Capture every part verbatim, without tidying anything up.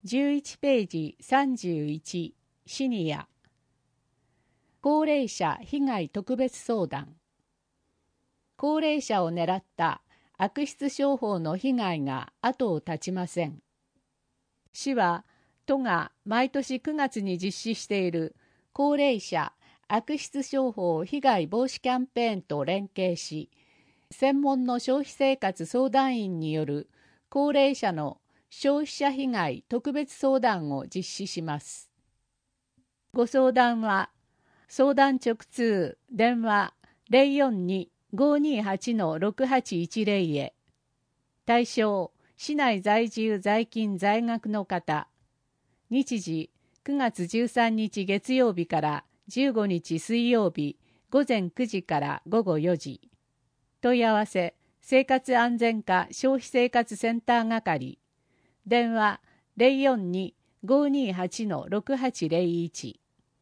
じゅういちページさんじゅういちシニア高齢者被害特別相談。高齢者を狙った悪質商法の被害が後を絶ちません。市は都が毎年くがつに実施している高齢者悪質商法被害防止キャンペーンと連携し、専門の消費生活相談員による高齢者の消費者被害特別相談を実施します。ご相談は相談直通電話 ゼロよんに ごーにーはち ろくはちいちゼロ へ。対象市内在住在勤在学の方。日時くがつじゅうさんにち月曜日からじゅうごにち水曜日午前くじから午後よじ。問い合わせ生活安全課消費生活センター係。電話 ゼロよんに ごーにーはち ろくはちゼロいち。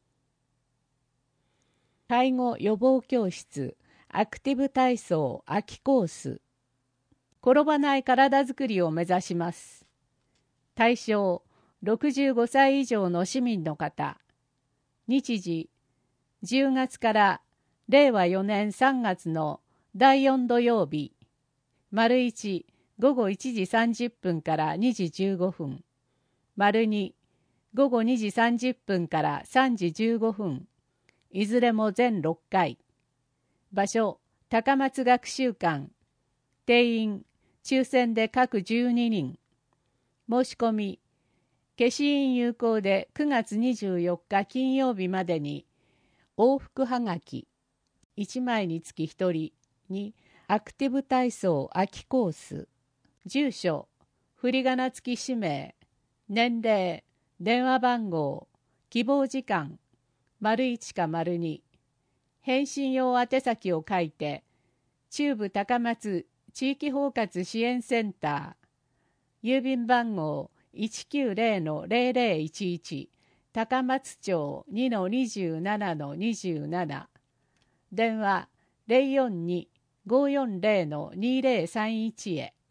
介護予防教室アクティブ体操秋コース。転ばない体づくりを目指します。対象ろくじゅうごさい以上の市民の方。日時じゅうがつかられいわよねんさんがつのだいよん土曜日。丸いち午後いちじさんじゅっぷんからにじじゅうごふん。丸に午後にじさんじゅっぷんからさんじじゅうごふん。いずれも全ろっかい。場所高松学習館。定員抽選で各じゅうににん。申し込み消印有効でくがつにじゅうよっか金曜日までに往復はがきいちまいにつきひとりにアクティブ体操秋コース。住所振り仮名付き氏名年齢電話番号希望時間丸いちか丸に。返信用宛先を書いて中部高松地域包括支援センター郵便番号 いちきゅうゼロ ゼロゼロいちいち 高松町 にのにじゅうななのにじゅうなな。電話 ゼロよんに ごーよんゼロ にゼロさんいち へ。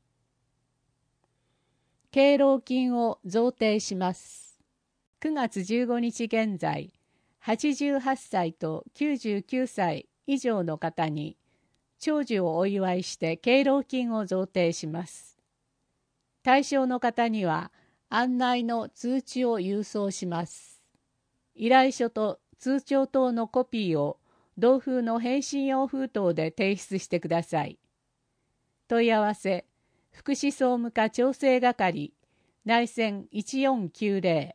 敬老金を贈呈します。くがつじゅうごにち現在はちじゅうはっさいときゅうじゅうきゅうさい以上の方に長寿をお祝いして敬老金を贈呈します。対象の方には案内の通知を郵送します。依頼書と通帳等のコピーを同封の返信用封筒で提出してください。問い合わせ福祉総務課調整係内線いちよんきゅうゼロ。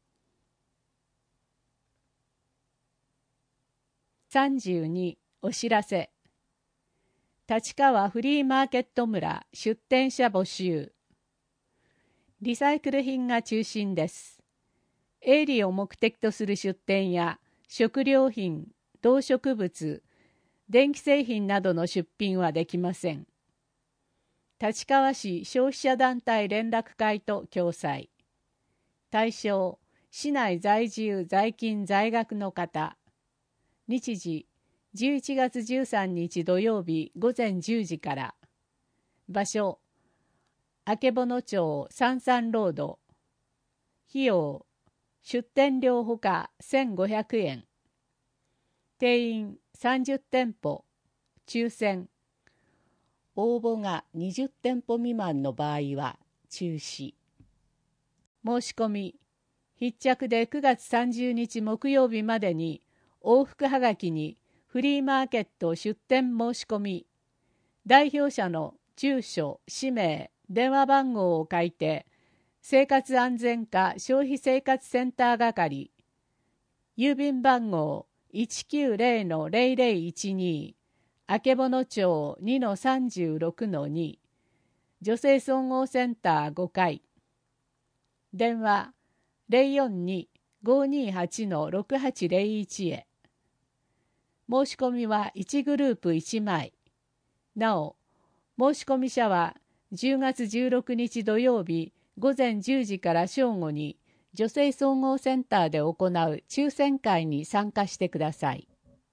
さんじゅうにお知らせ。立川フリーマーケット村出店者募集。リサイクル品が中心です。営利を目的とする出店や食料品、動植物、電気製品などの出品はできません。立川市消費者団体連絡会と共催。対象、市内在住在勤在学の方。日時、じゅういちがつじゅうさんにち土曜日午前じゅうじから。場所、曙町三三ロード。費用、出店料ほかせんごひゃくえん。定員さんじゅってんぽ。抽選。応募がにじゅってんぽ未満の場合は中止。申し込み。必着でくがつさんじゅうにち木曜日までに往復はがきにフリーマーケット出店申し込み。代表者の住所、氏名、電話番号を書いて生活安全課消費生活センター係郵便番号 いちきゅうゼロのゼロゼロいちに 曙町 にのさんじゅうろくのに 女性総合センターごかい。電話 ゼロよんに ごーにーはち ろくはちゼロいち へ。申し込みはいちグループいちまい。なお、申し込み者はじゅうがつじゅうろくにち土曜日午前じゅうじから正午に女性総合センターで行う抽選会に参加してください。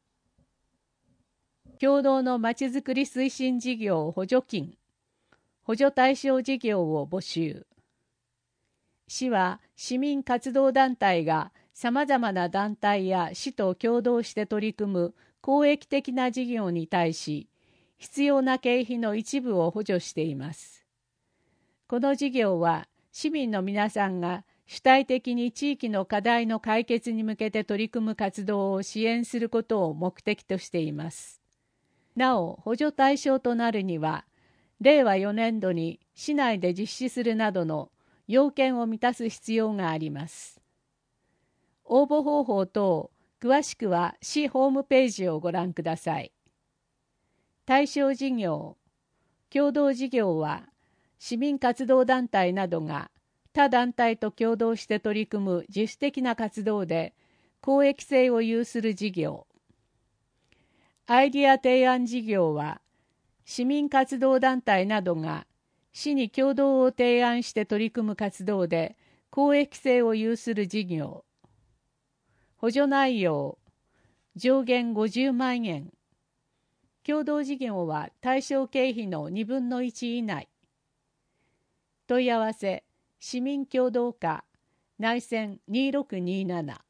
共同のまちづくり推進事業補助金、補助対象事業を募集。 市は市民活動団体がさまざまな団体や市と共同して取り組む公益的な事業に対し、必要な経費の一部を補助しています。この事業は市民の皆さんが主体的に地域の課題の解決に向けて取り組む活動を支援することを目的としています。なお、補助対象となるには、れいわよねんどに市内で実施するなどの要件を満たす必要があります。応募方法等、詳しくは市ホームページをご覧ください。対象事業、共同事業は、市民活動団体などが他団体と共同して取り組む自主的な活動で公益性を有する事業。アイデア提案事業は、市民活動団体などが市に共同を提案して取り組む活動で公益性を有する事業。補助内容、上限ごじゅうまんえん。共同事業は対象経費のにぶんのいち以内。問い合わせ、市民共同課、内線にろくになな。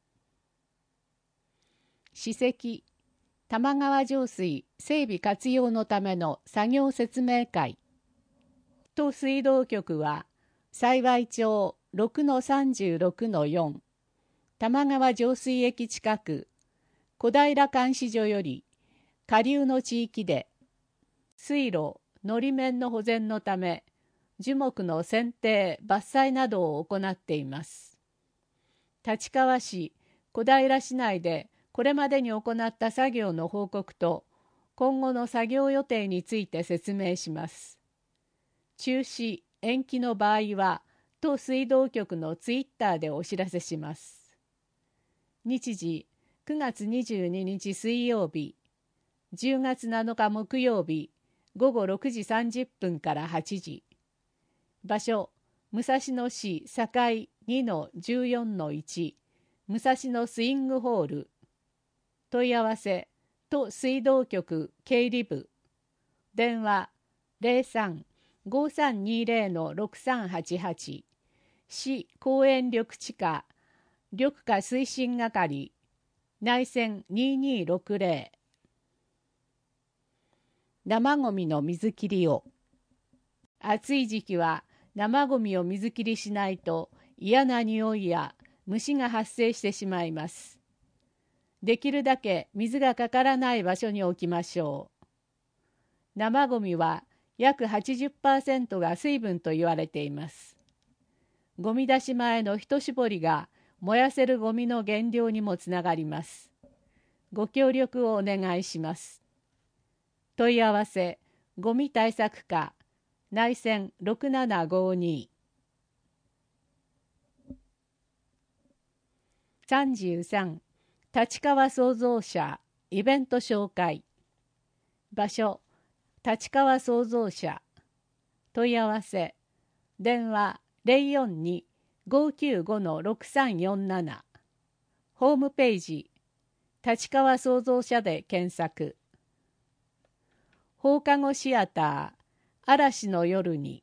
史跡、玉川上水整備活用のための作業説明会。都水道局は、幸町 ろくのさんじゅうろくのよん、玉川上水駅近く、小平監視所より、下流の地域で、水路、のり面の保全のため、樹木の剪定、伐採などを行っています。立川市、小平市内で、これまでに行った作業の報告と、今後の作業予定について説明します。中止、延期の場合は、都水道局のツイッターでお知らせします。日時、くがつにじゅうににち水曜日、じゅうがつなのか木曜日、ごごろくじさんじゅっぷんからはちじ。場所、武蔵野市堺 にのじゅうよんのいち、武蔵野スイングホール。問い合わせ、都水道局経理部。電話、ゼロさん ごさんにゼロ のろくさんはちはち。市公園緑地課、緑化推進係、内線ににろくゼロ。生ごみの水切りを。暑い時期は生ごみを水切りしないと嫌な匂いや虫が発生してしまいます。できるだけ水がかからない場所に置きましょう。生ごみは約 はちじゅっパーセント が水分と言われています。ゴミ出し前の一絞りが燃やせるゴミの減量にもつながります。ご協力をお願いします。問い合わせ、ゴミ対策課、内線ろくななごに。さんじゅうさん、立川創造社イベント紹介。場所、立川創造社。問い合わせ、電話 ゼロよんに ごきゅうごのろくさんよんなな。ホームページ、立川創造社で検索。放課後シアター、嵐の夜に。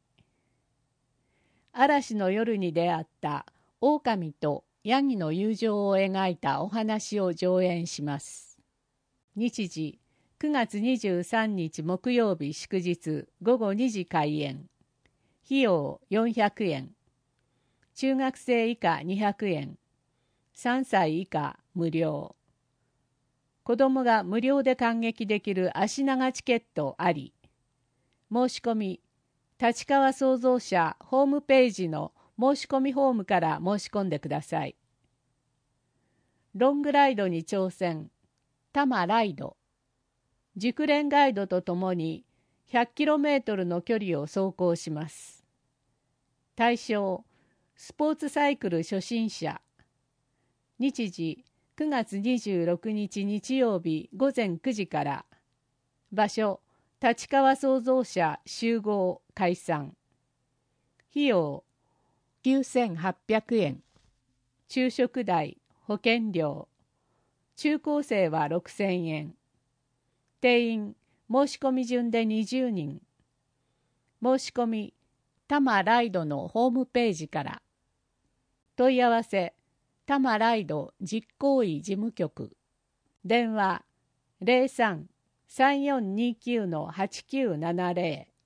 嵐の夜に出会った狼とヤギの友情を描いたお話を上演します。日時、くがつにじゅうさんにち木曜日祝日ごごにじ開演。費用よんひゃくえん。中学生以下にひゃくえん。さんさい以下無料。子どもが無料で観劇できる足長チケットあり。申し込み、立川創造社ホームページの申し込みフォームから申し込んでください。ロングライドに挑戦、多摩ライド。熟練ガイドとともに ひゃくキロメートル の距離を走行します。対象、スポーツサイクル初心者。日時、くがつにじゅうろくにち日曜日ごぜんくじから。場所、立川創造社集合解散。費用きゅうせんはっぴゃくえん。昼食代、保険料。中高生はろくせんえん。定員、申し込み順でにじゅうにん。申し込み、多摩ライドのホームページから。 問い合わせ多摩ライド実行委事務局、電話 ゼロさん さんよんにきゅう はちきゅうななゼロ。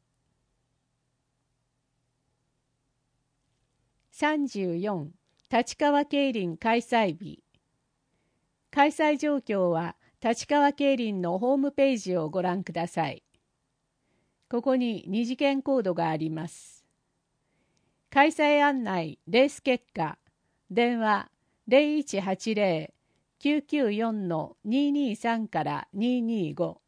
さんじゅうよん立川競輪開催日。開催状況は立川競輪のホームページをご覧ください。ここに二次元コードがあります。開催案内、レース結果、電話 ゼロいちはちゼロ きゅうきゅうよん ににさん からににご。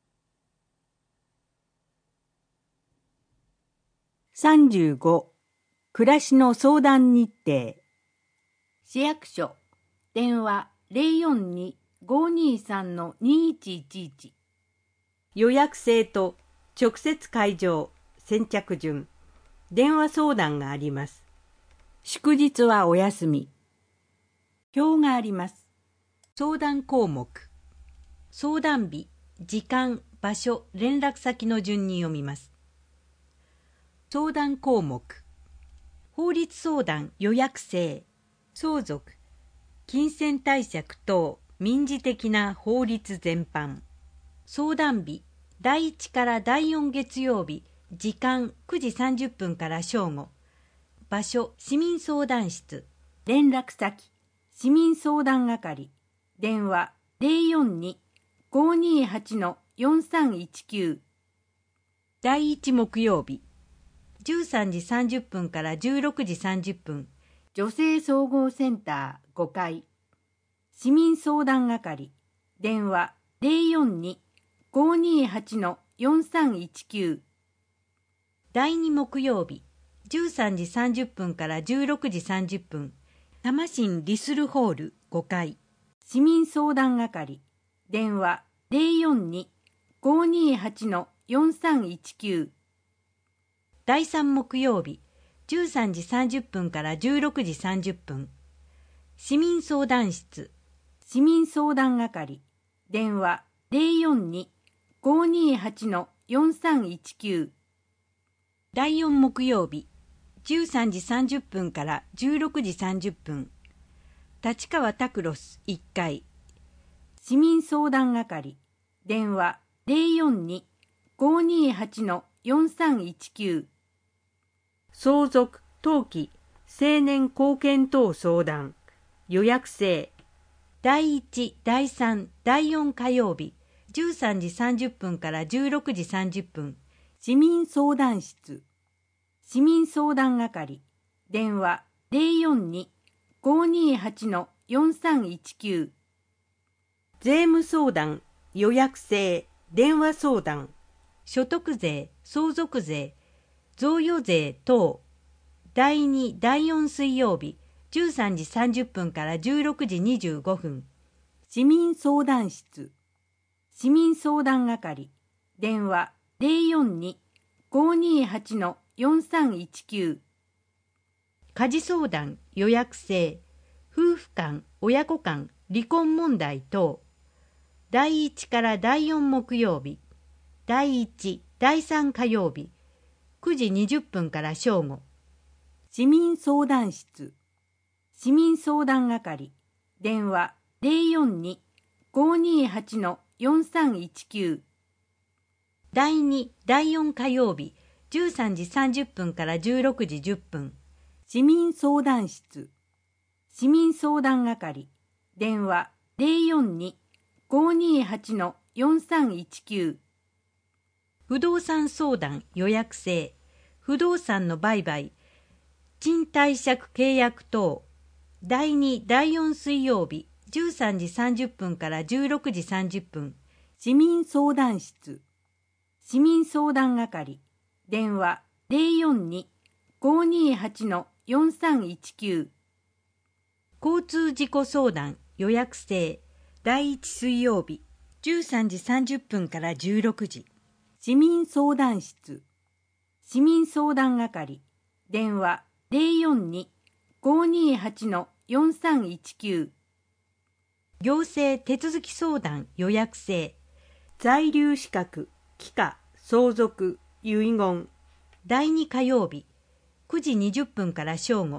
さんじゅうご暮らしの相談日程。 市役所電話 ゼロよんに ごにさん にいちいちいち。 予約制と直接会場先着順電話相談があります。祝日はお休み。表があります。相談項目、相談日、時間、場所、連絡先の順に読みます。相談項目、法律相談予約制、相続、金銭貸借等民事的な法律全般。相談日、だいいちからだいよん月曜日、時間くじさんじゅっぷんから正午。場所、市民相談室。連絡先、市民相談係。電話 ゼロよんに ごにはち よんさんいちきゅう。だいいち木曜日、じゅうさんじさんじゅっぷんからじゅうろくじさんじゅっぷん。女性総合センターごかい。市民相談係。電話 ゼロよんに ごにはち よんさんいちきゅう。だいに木曜日、じゅうさんじさんじゅっぷんからじゅうろくじさんじゅっぷん。多摩市リスルホールごかい。市民相談係。電話 ゼロよんに ごにはち よんさんいちきゅう。だいさん木曜日、じゅうさんじさんじゅっぷんからじゅうろくじさんじゅっぷん。市民相談室。市民相談係。電話 ゼロよんに ごにはち よんさんいちきゅう。だいよん木曜日、じゅうさんじさんじゅっぷんからじゅうろくじさんじゅっぷん。立川タクロスいっかい。市民相談係。電話 ゼロよんに ごにはち よんさんいちきゅう。相続、登記、成年後見等相談。予約制。だいいち、だいさん、だいよん火曜日、じゅうさんじさんじゅっぷんからじゅうろくじさんじゅっぷん。市民相談室。市民相談係。電話 ゼロよんに ごにはち よんさんいちきゅう。税務相談予約制電話相談。所得税、相続税、贈与税等。だいに、だいよん水曜日、じゅうさんじさんじゅっぷんからじゅうろくじにじゅうごふん。市民相談室。市民相談係。電話 ゼロよんに ごにはち よんさんいちきゅう。家事相談予約制、夫婦間、親子間、離婚問題等。だいいちからだいよん木曜日、だいいち、だいさん火曜日、くじにじゅっぷんから正午。市民相談室。市民相談係。電話 ゼロよんに ごにはち よんさんいちきゅう。だいに、だいよん火曜日、じゅうさんじさんじゅっぷんからじゅうろくじじゅっぷん。市民相談室。市民相談係。電話 ゼロよんに ごにはち よんさんいちきゅう。不動産相談予約制、不動産の売買、賃貸借契約等。だいに、だいよん水曜日、じゅうさんじさんじゅっぷんからじゅうろくじさんじゅっぷん。市民相談室。市民相談係。電話 ゼロよんに ごにはち よんさんいちきゅう。交通事故相談予約制。だいいち水曜日、じゅうさんじさんじゅっぷんからじゅうろくじ。市民相談室。市民相談係。電話 ゼロよんに ごにはち よんさんいちきゅう。行政手続き相談予約制。在留資格、帰化、相続、遺言。だいに火曜日、くじにじゅっぷんから正午。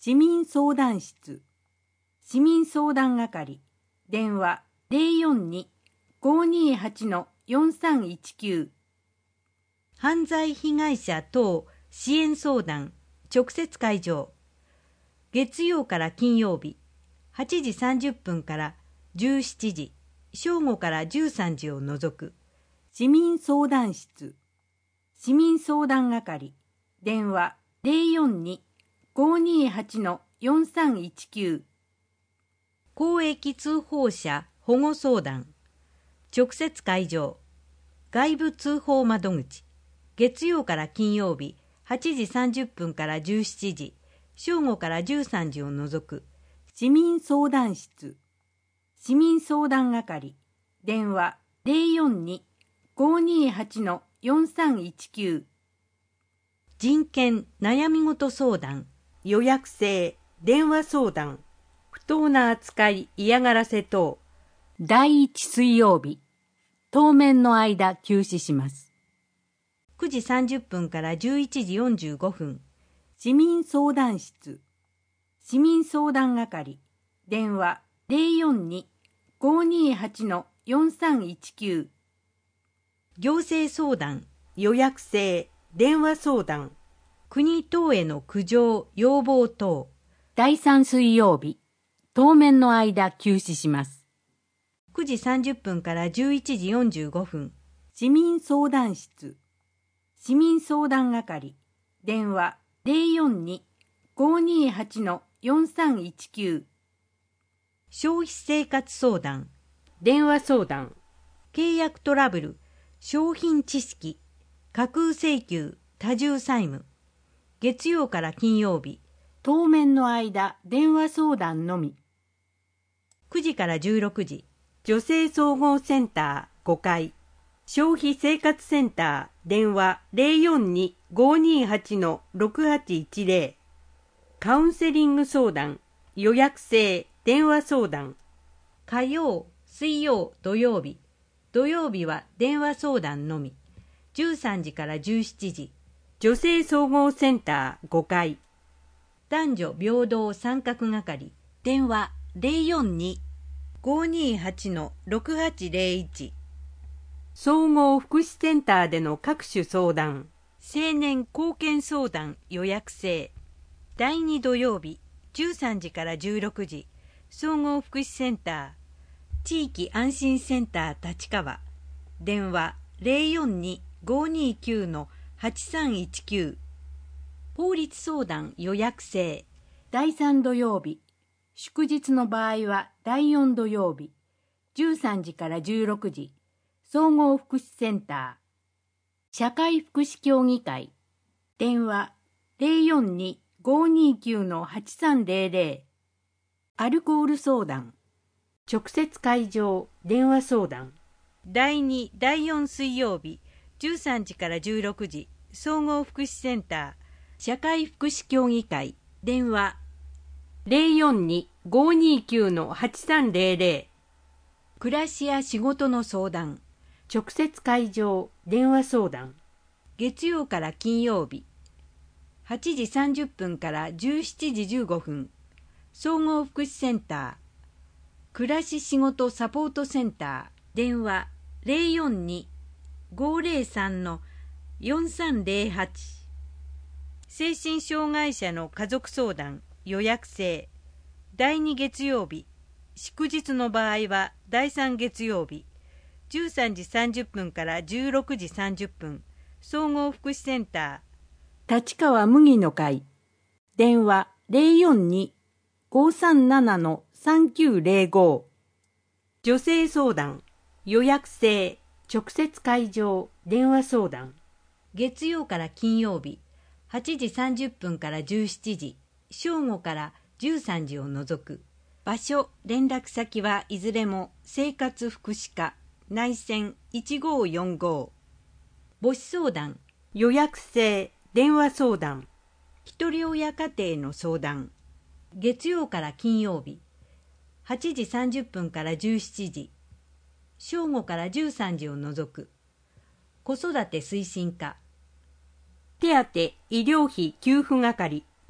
市民相談室、市民相談係、電話 ゼロよんに ごーにーはち よんさんいちきゅう。 犯罪被害者等支援相談直接会場。月曜から金曜日、はちじさんじゅっぷんからじゅうしちじ、正午からじゅうさんじを除く。 市民相談室、市民相談係、電話 ゼロよんに ごーにーはち よんさんいちきゅう。 公益通報者保護相談直接会場。外部通報窓口。月曜から金曜日、はちじさんじゅっぷんからじゅうしちじ、正午からじゅうさんじを除く。 市民相談室、市民相談係、電話 ゼロよんに ごーにーはち よんさんいちきゅう。 人権悩み事相談予約制電話相談不当な扱い嫌がらせ等。 だいいち水曜日、当面の間休止します。 くじさんじゅっぷんからじゅういちじよんじゅうごふん。 市民相談室、市民相談係、電話 ゼロよんに ごーにーはち よんさんいちきゅう。 行政相談予約制電話相談国等への苦情要望等。 だいさん水曜日、当面の間休止します。 くじさんじゅっぷんからじゅういちじよんじゅうごふん。 市民相談室、市民相談係、電話 ゼロよんに ごーにーはち よんさんいちきゅう。 消費生活相談電話相談契約トラブル商品知識架空請求多重債務。月曜から金曜日、 当面の間電話相談のみ。 くじからじゅうろくじ、女性総合センターごかい。消費生活センター電話 ゼロよんに ごーにーはち ろくはちいちゼロ。カウンセリング相談予約制電話相談火曜、水曜、土曜日。土曜日は電話相談のみ。じゅうさんじからじゅうしちじ。女性総合センターごかい。男女平等参画係電話 ゼロよんに ごーにーはち ろくはちゼロいち。総合福祉センターでの各種相談青年貢献相談予約制。だいに土曜日じゅうさんじからじゅうろくじ。総合福祉センター地域安心センター立川電話 ゼロよんに ごーにーきゅう はちさんいちきゅう。法律相談予約制。 だいさん土曜日、祝日の場合はだいよん土曜日、じゅうさんじからじゅうろくじ、総合福祉センター社会福祉協議会電話 ゼロよんに ごーにーきゅう はちさんゼロゼロ。アルコール相談直接会場電話相談だいに、だいよん水曜日じゅうさんじからじゅうろくじ、総合福祉センター社会福祉協議会電話 ゼロよんに ごーにーきゅう はちさんゼロゼロ。暮らしや仕事の相談直接会場電話相談月曜から金曜日はちじさんじゅっぷんからじゅうしちじじゅうごふん。総合福祉センター暮らし仕事サポートセンター電話 ゼロよんに ごーゼロさん よんさんゼロはち。精神障害者の家族相談予約制。だいに月曜日祝日の場合はだいさん月曜日じゅうさんじさんじゅっぷんからじゅうろくじさんじゅっぷん。総合福祉センター立川麦の会電話 ゼロよんに ごーさんなな さんきゅうゼロご。 女性相談予約制直接会場電話相談月曜から金曜日はちじさんじゅっぷんからじゅうしちじ、正午からじゅうさんじを除く。場所連絡先はいずれも生活福祉課内線いちごーよんご。母子相談予約制電話相談ひとり親家庭の相談月曜から金曜日はちじさんじゅっぷんからじゅうしちじ、正午からじゅうさんじを除く。子育て推進課手当医療費給付係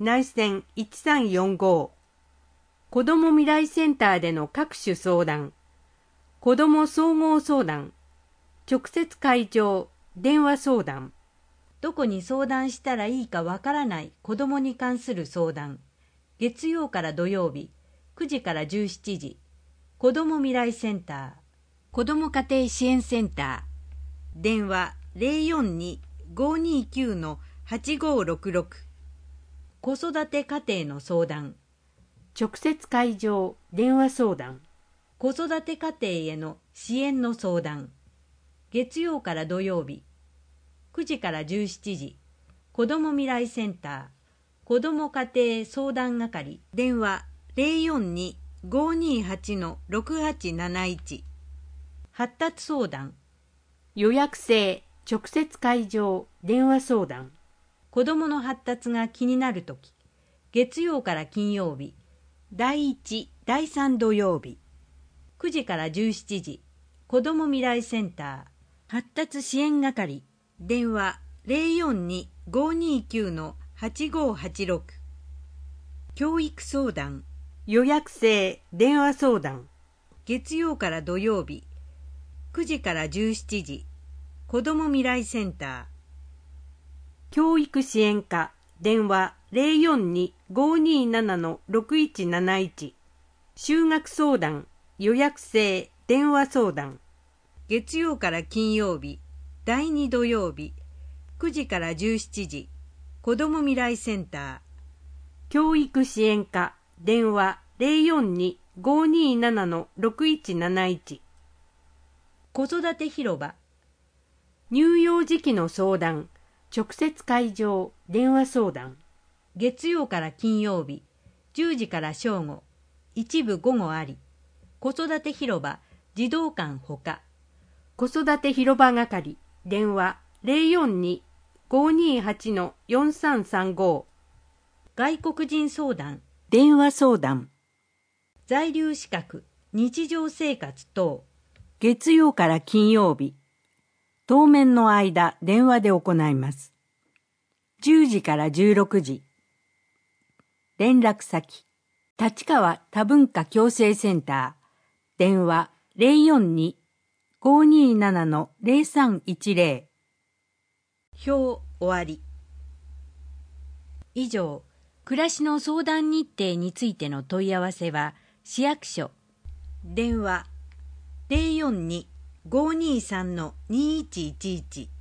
内線いちさんよんご、子ども未来センターでの各種相談、子ども総合相談、直接会場、電話相談、 どこに相談したらいいかわからない子どもに関する相談、月曜から土曜日、くじからじゅうしちじ、子ども未来センター、子ども家庭支援センター、電話 ゼロよんに ごーにーきゅう のはちごーろくろく、子育て家庭の相談、 直接会場、電話相談、 子育て家庭への支援の相談、月曜から土曜日、くじからじゅうしちじ、子ども未来センター、子ども家庭相談係、電話 ゼロよんに ごーにーはち のろくはちなないち、発達相談、 予約制、直接会場、電話相談、 子どもの発達が気になるとき、月曜から金曜日、だいいち、だいさん土曜日、くじからじゅうしちじ、子ども未来センター、発達支援係、電話 ゼロよんに ごーにーきゅう のはちごーはちろく、教育相談、 予約制、電話相談、 月曜から土曜日、くじからじゅうしちじ、子ども未来センター、 教育支援課、電話 ゼロよんに ごーにーなな のろくいちなないち、就学相談、予約制、電話相談、 月曜から金曜日、だいに土曜日、くじからじゅうしちじ、子ども未来センター、 教育支援課、電話 ゼロよんに ごーにーなな のろくいちなないち、 子育て広場、 乳幼児期の相談、直接会場、電話相談、 月曜から金曜日、じゅうじから正午、一部午後あり、子育て広場、児童館ほか、 子育て広場係、電話 ゼロよんに ごーにーはち のよんさんさんご、 外国人相談、 電話相談、 在留資格、日常生活等、 月曜から金曜日、当面の間電話で行います。じゅうじからじゅうろくじ、連絡先、立川多文化共生センター、電話 ゼロよんに ごーにーなな のゼロさんいちゼロ、 表終わり。以上、暮らしの相談日程についての問い合わせは、市役所、電話 ゼロよんに ごーにーさん のにいちいちいち